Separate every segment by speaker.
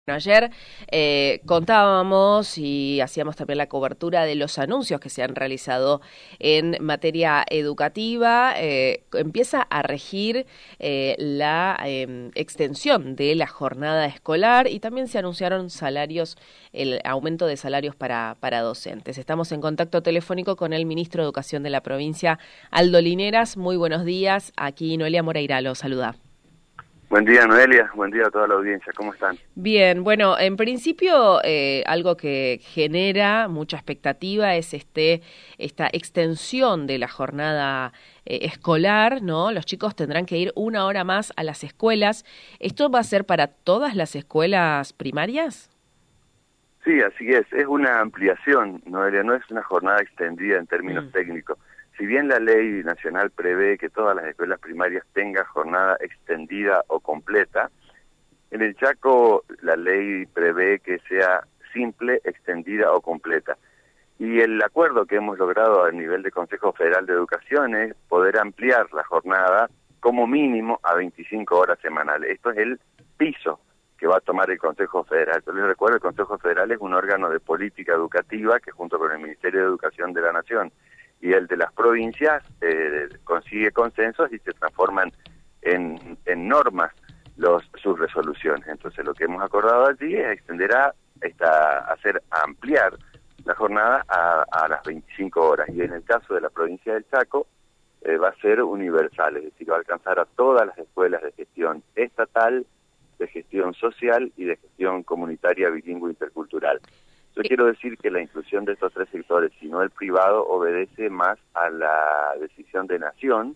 Speaker 1: Ayer contábamos y hacíamos también la cobertura de los anuncios que se han realizado en materia educativa. Empieza a regir la extensión de la jornada escolar y también se anunciaron salarios, el aumento de salarios para docentes. Estamos en contacto telefónico con el ministro de Educación de la provincia, Aldo Lineras. Muy buenos días. Aquí Noelia Moreira lo saluda.
Speaker 2: Buen día, Noelia. Buen día a toda la audiencia. ¿Cómo están?
Speaker 1: Bien, bueno, en principio algo que genera mucha expectativa es esta extensión de la jornada escolar, ¿no? Los chicos tendrán que ir una hora más a las escuelas. ¿Esto va a ser para todas las escuelas primarias?
Speaker 2: Sí, así es. Es una ampliación, Noelia, no es una jornada extendida en términos técnicos. Si bien la ley nacional prevé que todas las escuelas primarias tengan jornada extendida o completa, en el Chaco la ley prevé que sea simple, extendida o completa. Y el acuerdo que hemos logrado a nivel de Consejo Federal de Educación es poder ampliar la jornada como mínimo a 25 horas semanales. Esto es el piso que va a tomar el Consejo Federal. Yo les recuerdo, el Consejo Federal es un órgano de política educativa que junto con el Ministerio de Educación de la Nación y el de las provincias consigue consensos y se transforman en normas sus resoluciones. Entonces lo que hemos acordado allí es extender ampliar la jornada a las 25 horas, y en el caso de la provincia del Chaco va a ser universal, es decir, va a alcanzar a todas las escuelas de gestión estatal, de gestión social y de gestión comunitaria bilingüe intercultural. Yo quiero decir que la inclusión de estos tres sectores, si no el privado, obedece más a la decisión de Nación,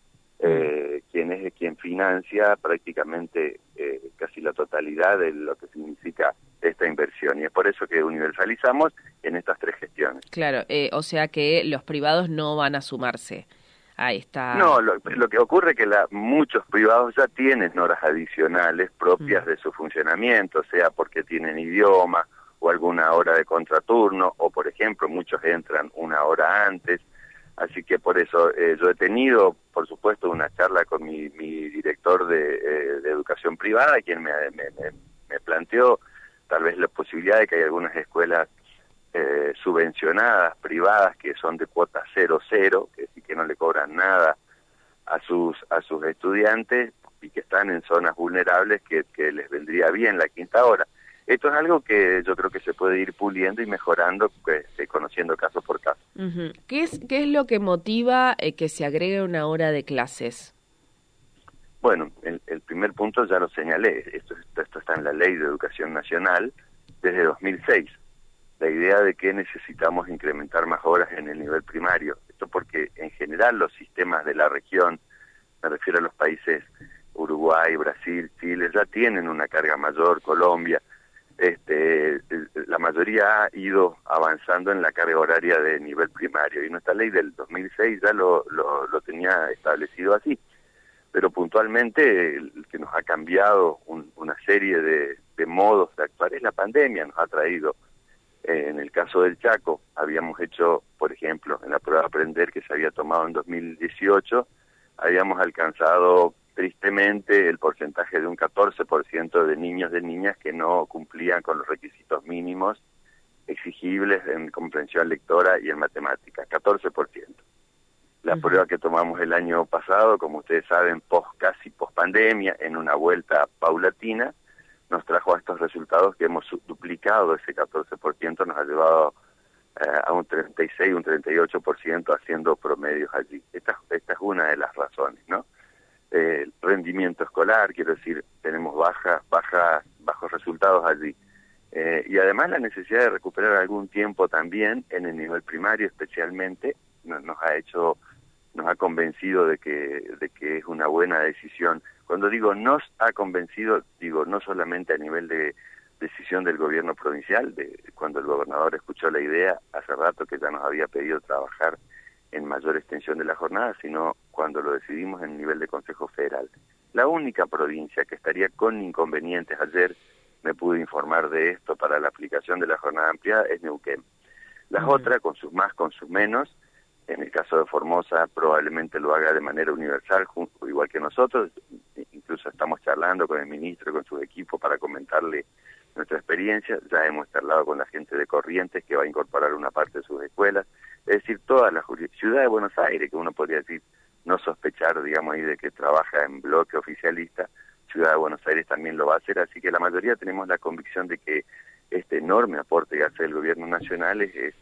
Speaker 2: quien financia prácticamente casi la totalidad de lo que significa esta inversión. Y es por eso que universalizamos en estas tres gestiones.
Speaker 1: Claro, o sea que los privados no van a sumarse a esta...
Speaker 2: No, lo que ocurre es que muchos privados ya tienen horas adicionales propias de su funcionamiento, sea porque tienen idioma o alguna hora de contraturno, o por ejemplo muchos entran una hora antes, así que por eso yo he tenido, por supuesto, una charla con mi director de educación privada, quien me planteó tal vez la posibilidad de que hay algunas escuelas subvencionadas, privadas, que son de cuota 0,0, que sí que no le cobran nada a sus estudiantes y que están en zonas vulnerables que les vendría bien la quinta hora. Esto es algo que yo creo que se puede ir puliendo y mejorando, conociendo caso por caso.
Speaker 1: ¿Qué es lo que motiva que se agregue una hora de clases?
Speaker 2: Bueno, el primer punto ya lo señalé, esto está en la Ley de Educación Nacional desde 2006. La idea de que necesitamos incrementar más horas en el nivel primario. Esto porque en general los sistemas de la región, me refiero a los países Uruguay, Brasil, Chile, ya tienen una carga mayor, Colombia. La mayoría ha ido avanzando en la carga horaria de nivel primario y nuestra ley del 2006 ya lo tenía establecido así, pero puntualmente el que nos ha cambiado una serie de modos de actuar es la pandemia. Nos ha traído, en el caso del Chaco, habíamos hecho, por ejemplo, en la prueba Aprender que se había tomado en 2018, habíamos alcanzado tristemente el porcentaje de un 14% de niños y niñas que no cumplían con los requisitos mínimos exigibles en comprensión lectora y en matemáticas, 14%. La prueba que tomamos el año pasado, como ustedes saben, casi post pandemia, en una vuelta paulatina, nos trajo a estos resultados que hemos duplicado ese 14%, nos ha llevado a un 36, un 38% haciendo promedios allí. Esta es una de las razones, ¿no? El rendimiento escolar, quiero decir, tenemos bajos resultados allí. Y además la necesidad de recuperar algún tiempo también en el nivel primario especialmente, nos ha convencido de que es una buena decisión. Cuando digo nos ha convencido, digo no solamente a nivel de decisión del gobierno provincial, cuando el gobernador escuchó la idea hace rato que ya nos había pedido trabajar en mayor extensión de la jornada, sino cuando lo decidimos en nivel de Consejo Federal. La única provincia que estaría con inconvenientes, ayer me pude informar de esto para la aplicación de la jornada ampliada, es Neuquén. Las otras, con sus más, con sus menos, en el caso de Formosa probablemente lo haga de manera universal, igual que nosotros. Incluso estamos charlando con el ministro y con su equipo para comentarle experiencia, ya hemos charlado con la gente de Corrientes que va a incorporar una parte de sus escuelas, es decir, toda la ciudad de Buenos Aires, que uno podría decir, no sospechar, digamos, ahí de que trabaja en bloque oficialista, Ciudad de Buenos Aires también lo va a hacer, así que la mayoría tenemos la convicción de que este enorme aporte que hace el gobierno nacional es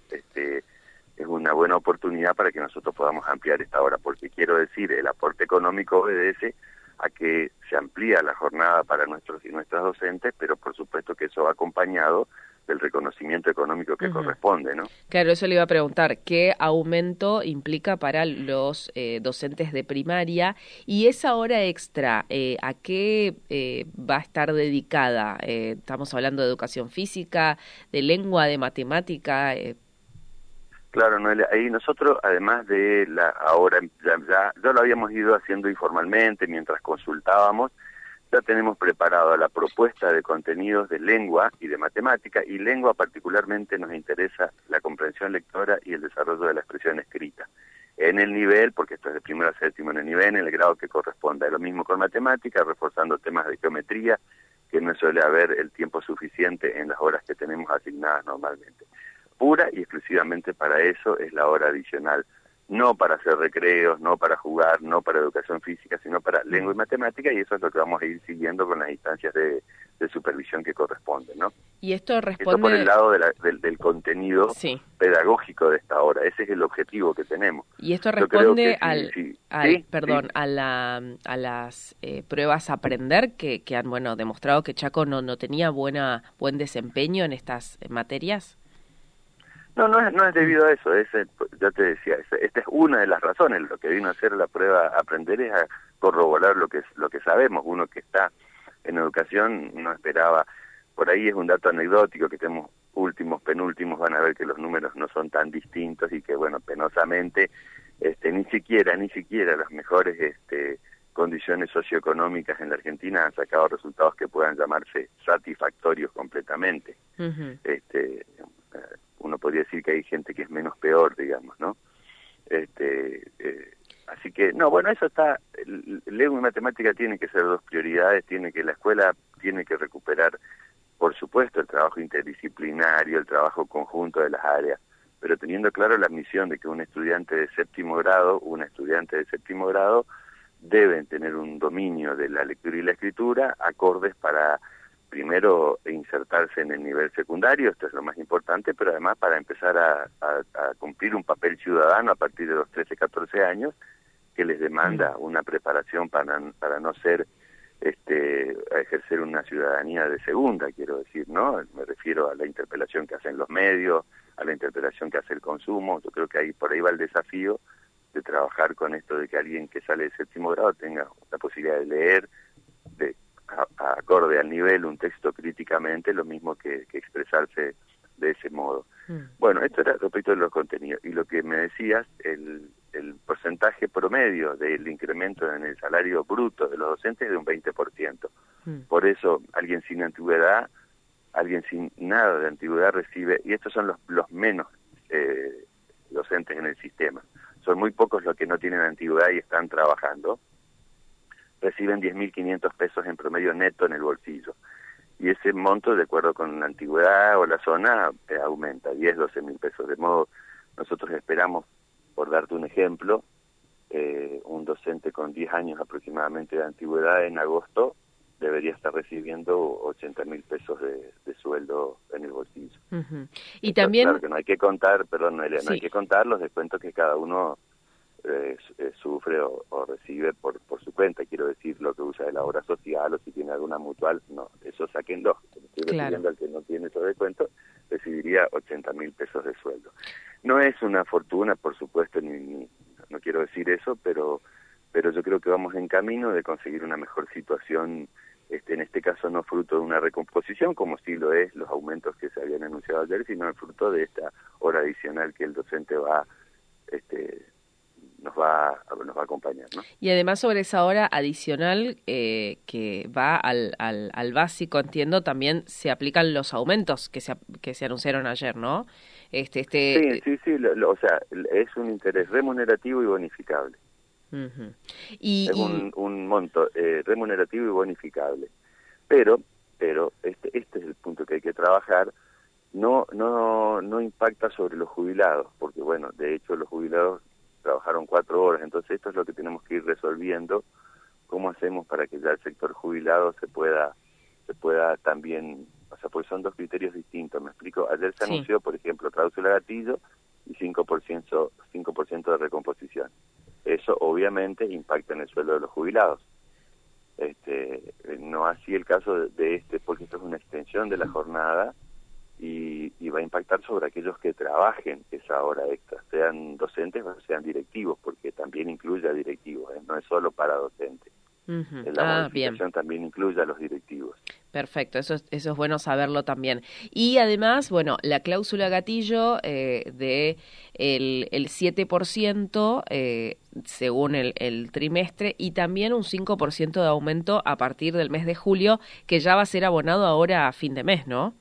Speaker 2: una buena oportunidad para que nosotros podamos ampliar esta hora, porque quiero decir, el aporte económico obedece a que se amplía la jornada para nuestros y nuestras docentes, pero por supuesto que eso va acompañado del reconocimiento económico que corresponde, ¿no?
Speaker 1: Claro, eso le iba a preguntar, ¿qué aumento implica para los docentes de primaria? Y esa hora extra, ¿a qué va a estar dedicada? Estamos hablando de educación física, de lengua, de matemática.
Speaker 2: Claro, Noelia, ahí nosotros, además de ahora ya lo habíamos ido haciendo informalmente mientras consultábamos, ya tenemos preparada la propuesta de contenidos de lengua y de matemática, y lengua particularmente nos interesa la comprensión lectora y el desarrollo de la expresión escrita. En el nivel, porque esto es de primero a séptimo en el nivel, en el grado que corresponda. Lo mismo con matemática, reforzando temas de geometría, que no suele haber el tiempo suficiente en las horas que tenemos asignadas normalmente. Pura y exclusivamente para eso es la hora adicional, no para hacer recreos, no para jugar, no para educación física, sino para lengua y matemática, y eso es lo que vamos a ir siguiendo con las instancias de supervisión que corresponden, ¿no?
Speaker 1: Y esto responde...
Speaker 2: Esto por el lado del contenido
Speaker 1: sí.
Speaker 2: pedagógico de esta hora, ese es el objetivo que tenemos.
Speaker 1: Y esto responde
Speaker 2: ¿Sí?
Speaker 1: a las pruebas a aprender que han demostrado que Chaco no tenía buen desempeño en estas materias.
Speaker 2: No es debido a eso, ya te decía, esta es una de las razones. Lo que vino a hacer la prueba aprender es a corroborar lo que sabemos. Uno que está en educación no esperaba, por ahí es un dato anecdótico que tenemos últimos, penúltimos, van a ver que los números no son tan distintos y que penosamente ni siquiera las mejores condiciones socioeconómicas en la Argentina han sacado resultados que puedan llamarse satisfactorios completamente. Uno podría decir que hay gente que es menos peor, digamos, ¿no? Así que, eso está, lengua y matemática tienen que ser dos prioridades, la escuela tiene que recuperar, por supuesto, el trabajo interdisciplinario, el trabajo conjunto de las áreas, pero teniendo claro la misión de que un estudiante de séptimo grado, una estudiante de séptimo grado, deben tener un dominio de la lectura y la escritura acordes para primero insertarse en el nivel secundario, esto es lo más importante, pero además para empezar a cumplir un papel ciudadano a partir de los 13, 14 años, que les demanda una preparación para no ser, a ejercer una ciudadanía de segunda, quiero decir, ¿no? Me refiero a la interpelación que hacen los medios, a la interpelación que hace el consumo. Yo creo que por ahí va el desafío de trabajar con esto de que alguien que sale de séptimo grado tenga la posibilidad de leer, acorde al nivel, un texto críticamente, lo mismo que expresarse de ese modo. Bueno, esto era respecto de los contenidos. Y lo que me decías, el porcentaje promedio del incremento en el salario bruto de los docentes es de un 20%. Por eso, alguien sin antigüedad, alguien sin nada de antigüedad recibe, y estos son los menos docentes en el sistema. Son muy pocos los que no tienen antigüedad y están trabajando. Reciben 10.500 pesos en promedio neto en el bolsillo. Y ese monto, de acuerdo con la antigüedad o la zona, aumenta, 10, 12.000 pesos. De modo, nosotros esperamos, por darte un ejemplo, un docente con 10 años aproximadamente de antigüedad en agosto debería estar recibiendo 80.000 pesos de sueldo en el bolsillo.
Speaker 1: Y
Speaker 2: entonces,
Speaker 1: también...
Speaker 2: Claro que no hay que contar, Noelia,
Speaker 1: sí.
Speaker 2: No hay que contar los descuentos que cada uno sufre o recibe por su cuenta, quiero decir, lo que usa de la obra social o si tiene alguna mutual, no, eso sáquenlo. Estoy refiriendo al que no tiene esos descuentos, recibiría 80.000 pesos de sueldo. No es una fortuna, por supuesto, no quiero decir eso, pero yo creo que vamos en camino de conseguir una mejor situación, en este caso no fruto de una recomposición, como sí lo es los aumentos que se habían anunciado ayer, sino el fruto de esta hora adicional que el docente nos va a acompañar, ¿no?
Speaker 1: Y además sobre esa hora adicional que va al básico, entiendo, también se aplican los aumentos que se anunciaron ayer, ¿no?
Speaker 2: Sí, o sea, es un interés remunerativo y bonificable. Es un monto remunerativo y bonificable. Pero pero este es el punto que hay que trabajar, no impacta sobre los jubilados, porque bueno, de hecho los jubilados trabajaron 4 horas, entonces esto es lo que tenemos que ir resolviendo, cómo hacemos para que ya el sector jubilado se pueda también, o sea, pues son 2 criterios distintos, me explico. Ayer se anunció, por ejemplo, cláusula gatillo y 5% de recomposición. Eso obviamente impacta en el sueldo de los jubilados. No así el caso de este, porque esto es una extensión de la jornada y va a impactar sobre aquellos que trabajen esa hora extra, sean docentes o sean directivos, porque también incluye a directivos, no es solo para docentes. La modificación también incluye a los directivos.
Speaker 1: Perfecto, eso es bueno saberlo también. Y además, bueno, la cláusula gatillo de el 7% según el trimestre y también un 5% de aumento a partir del mes de julio, que ya va a ser abonado ahora a fin de mes, ¿no?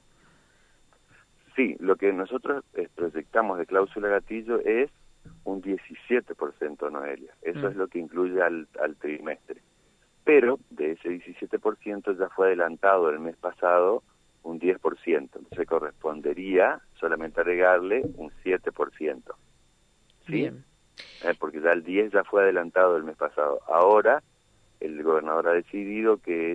Speaker 2: Sí, lo que nosotros proyectamos de cláusula gatillo es un 17%, Noelia. Eso es lo que incluye al trimestre. Pero de ese 17% ya fue adelantado el mes pasado un 10%, entonces correspondería solamente agregarle un 7%. ¿Sí?
Speaker 1: Bien.
Speaker 2: Porque ya el 10 ya fue adelantado el mes pasado. Ahora el gobernador ha decidido que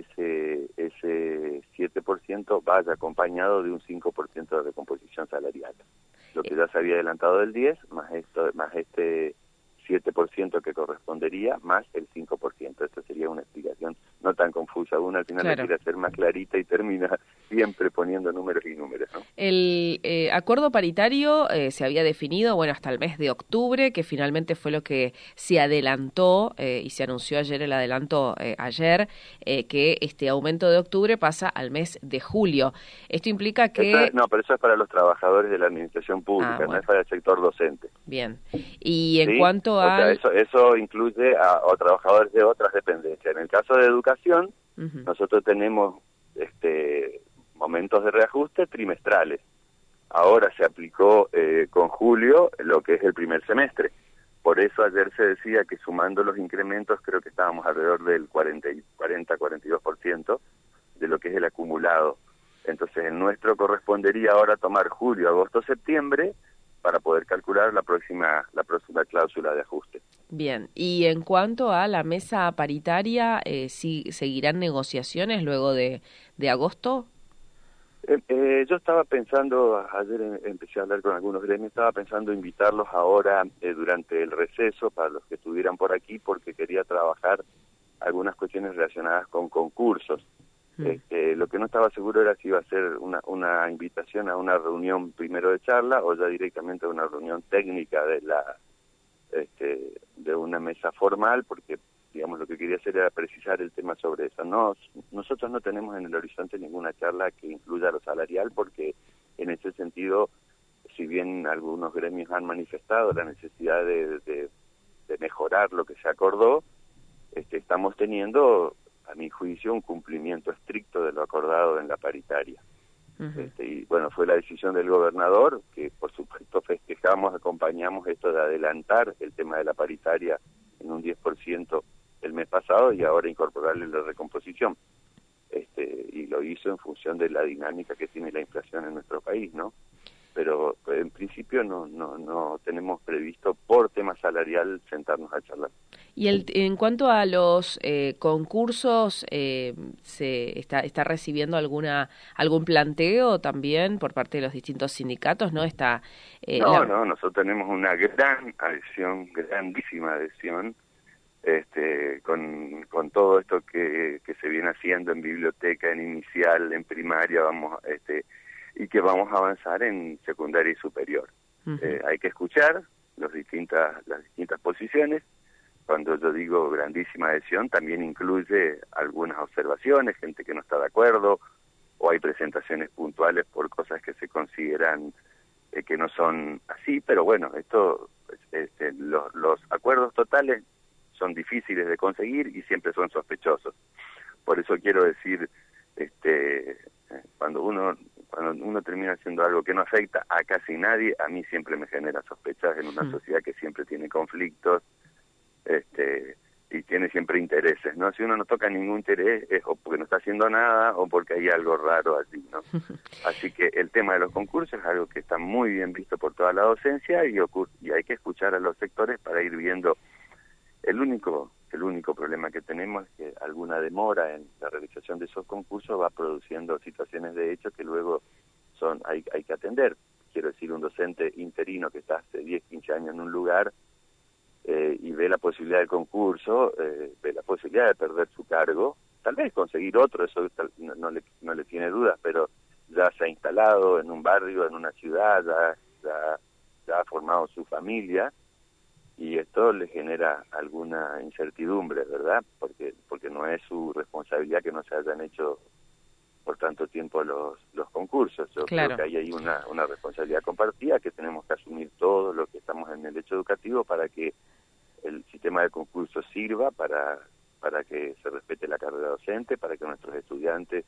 Speaker 2: ese 7% vaya acompañado de un 5% de recomposición salarial. Lo que ya se había adelantado del 10, más este 7% que correspondería, más el 5%. Esto sería una explicación no tan confusa. Uno al final la quiere hacer más clarita y termina siempre poniendo números y números, ¿no?
Speaker 1: El acuerdo paritario se había definido, bueno, hasta el mes de octubre, que finalmente fue lo que se adelantó y se anunció ayer el adelanto ayer, que este aumento de octubre pasa al mes de julio. Esto implica que...
Speaker 2: No, pero eso es para los trabajadores de la administración pública, no es para el sector docente.
Speaker 1: Bien. Y en
Speaker 2: ¿Sí?
Speaker 1: cuanto a...
Speaker 2: O sea, eso incluye a trabajadores de otras dependencias. En el caso de educación, nosotros tenemos momentos de reajuste trimestrales. Ahora se aplicó con julio lo que es el primer semestre. Por eso ayer se decía que sumando los incrementos creo que estábamos alrededor del 40-42% de lo que es el acumulado. Entonces el nuestro correspondería ahora tomar julio, agosto, septiembre para poder calcular la próxima cláusula de ajuste.
Speaker 1: Bien, y en cuanto a la mesa paritaria, ¿seguirán negociaciones luego de agosto?
Speaker 2: Yo estaba pensando, ayer empecé a hablar con algunos gremios, estaba pensando invitarlos ahora durante el receso para los que estuvieran por aquí, porque quería trabajar algunas cuestiones relacionadas con concursos. Lo que no estaba seguro era si iba a ser una invitación a una reunión primero de charla o ya directamente a una reunión técnica de una mesa formal, porque digamos lo que quería hacer era precisar el tema sobre eso. Nosotros no tenemos en el horizonte ninguna charla que incluya lo salarial, porque en ese sentido, si bien algunos gremios han manifestado la necesidad de mejorar lo que se acordó, estamos teniendo, a mi juicio, un cumplimiento estricto de lo acordado en la paritaria. Y bueno, fue la decisión del gobernador, que por supuesto festejamos, acompañamos esto de adelantar el tema de la paritaria en un 10% el mes pasado y ahora incorporarle la recomposición. Y lo hizo en función de la dinámica que tiene la inflación en nuestro país, ¿no? Pero en principio no tenemos previsto por tema salarial sentarnos a charlar.
Speaker 1: Y en cuanto a los concursos, ¿se está recibiendo algún planteo también por parte de los distintos sindicatos? ¿No?
Speaker 2: Nosotros tenemos una gran adhesión, grandísima adhesión, con todo esto que se viene haciendo en biblioteca, en inicial, en primaria, y que vamos a avanzar en secundaria y superior. Hay que escuchar las distintas posiciones. Cuando yo digo grandísima adhesión, también incluye algunas observaciones, gente que no está de acuerdo, o hay presentaciones puntuales por cosas que se consideran que no son así, pero bueno, los acuerdos totales son difíciles de conseguir y siempre son sospechosos. Por eso quiero decir, cuando uno termina haciendo algo que no afecta a casi nadie, a mí siempre me genera sospechas en una sociedad que siempre tiene conflictos, y tiene siempre intereses, ¿no? Si uno no toca ningún interés es o porque no está haciendo nada o porque hay algo raro allí, ¿no? Así que el tema de los concursos es algo que está muy bien visto por toda la docencia y hay que escuchar a los sectores para ir viendo. El único problema que tenemos es que alguna demora en la realización de esos concursos va produciendo situaciones de hecho que luego hay que atender. Quiero decir, un docente interino que está hace 10, 15 años en un lugar y ve la posibilidad del concurso, ve la posibilidad de perder su cargo, tal vez conseguir otro, eso no le tiene dudas, pero ya se ha instalado en un barrio, en una ciudad, ya ha formado su familia, y esto le genera alguna incertidumbre, ¿verdad? Porque no es su responsabilidad que no se hayan hecho por tanto tiempo los concursos. Yo creo que ahí hay una responsabilidad compartida que tenemos que asumir todos los que estamos en el hecho educativo para que el sistema de concursos sirva para que se respete la carrera docente, para que nuestras estudiantes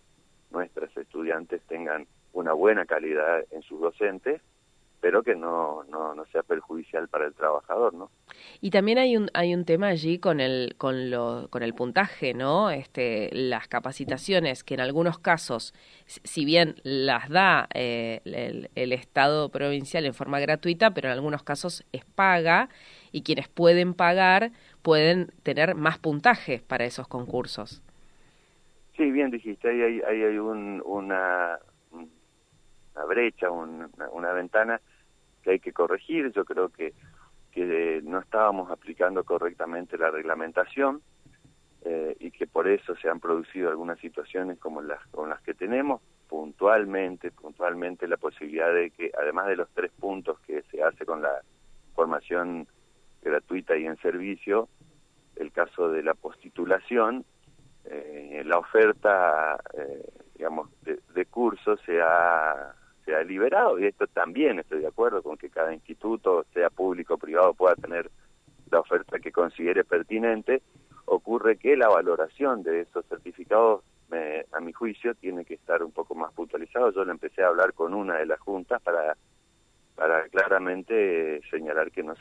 Speaker 2: tengan una buena calidad en sus docentes, pero que no sea perjudicial para el trabajador, ¿no?
Speaker 1: Y también hay un tema allí con el puntaje, ¿no? Las capacitaciones que en algunos casos, si bien las da el Estado provincial en forma gratuita, pero en algunos casos es paga, y quienes pueden pagar pueden tener más puntajes para esos concursos.
Speaker 2: Sí, bien dijiste, ahí hay una brecha, una ventana que hay que corregir. Yo creo que no estábamos aplicando correctamente la reglamentación y que por eso se han producido algunas situaciones como las que tenemos. Puntualmente la posibilidad de que, además de los 3 puntos que se hace con la formación gratuita y en servicio, el caso de la postitulación, la oferta de cursos se ha liberado, y esto también estoy de acuerdo con que cada instituto, sea público o privado, pueda tener la oferta que considere pertinente. Ocurre que la valoración de esos certificados, a mi juicio, tiene que estar un poco más puntualizado. Yo le empecé a hablar con una de las juntas para claramente señalar que no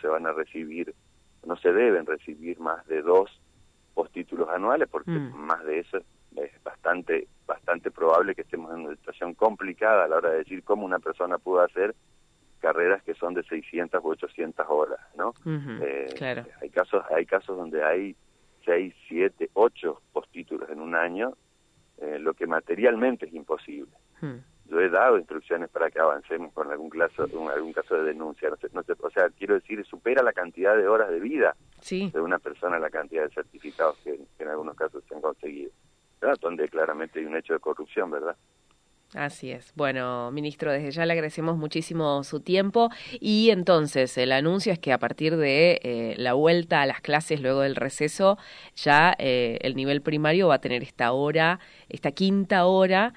Speaker 2: se deben recibir más de 2 postítulos anuales, porque más de eso es bastante probable que estemos en una situación complicada a la hora de decir cómo una persona pudo hacer carreras que son de 600 u 800 horas, ¿no?
Speaker 1: Claro.
Speaker 2: Hay casos donde hay 6, 7, 8 postítulos en un año, lo que materialmente es imposible. Yo he dado instrucciones para que avancemos con algún caso de denuncia. O sea, quiero decir, supera la cantidad de horas de vida de una persona la cantidad de certificados que en algunos casos se han conseguido, ¿verdad? Donde claramente hay un hecho de corrupción, ¿verdad?
Speaker 1: Así es. Bueno, ministro, desde ya le agradecemos muchísimo su tiempo, y entonces el anuncio es que a partir de la vuelta a las clases luego del receso, ya el nivel primario va a tener esta quinta hora,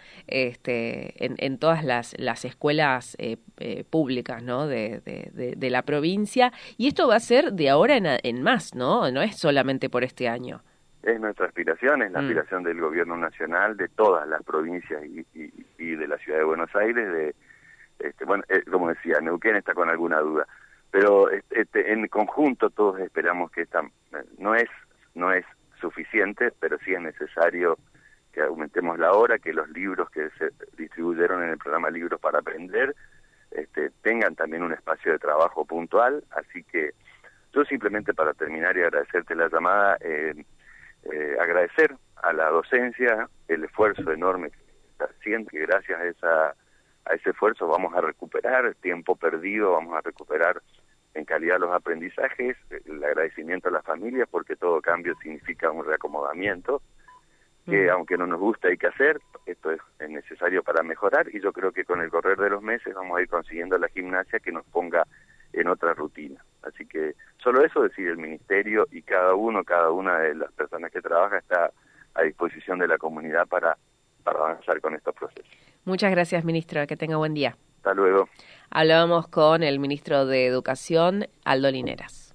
Speaker 1: en todas las escuelas públicas, ¿no? de la provincia, y esto va a ser de ahora en más, ¿no? No es solamente por este año.
Speaker 2: Es nuestra aspiración, es la aspiración del gobierno nacional, de todas las provincias y de la ciudad de Buenos Aires. Como decía, Neuquén está con alguna duda, pero en conjunto todos esperamos que no es suficiente, pero sí es necesario que aumentemos la hora, que los libros que se distribuyeron en el programa Libros para Aprender tengan también un espacio de trabajo puntual. Así que yo simplemente, para terminar y agradecerte la llamada, agradecer a la docencia el esfuerzo enorme que está haciendo, que gracias a ese esfuerzo vamos a recuperar tiempo perdido, vamos a recuperar en calidad los aprendizajes, el agradecimiento a las familias, porque todo cambio significa un reacomodamiento, que aunque no nos gusta hay que hacer. Esto es necesario para mejorar, y yo creo que con el correr de los meses vamos a ir consiguiendo la gimnasia que nos ponga en otra rutina. Así que solo eso decide el ministerio, y cada una de las personas que trabaja está a disposición de la comunidad para avanzar con estos procesos.
Speaker 1: Muchas gracias, ministro. Que tenga buen día.
Speaker 2: Hasta luego.
Speaker 1: Hablábamos con el ministro de Educación, Aldo Lineras.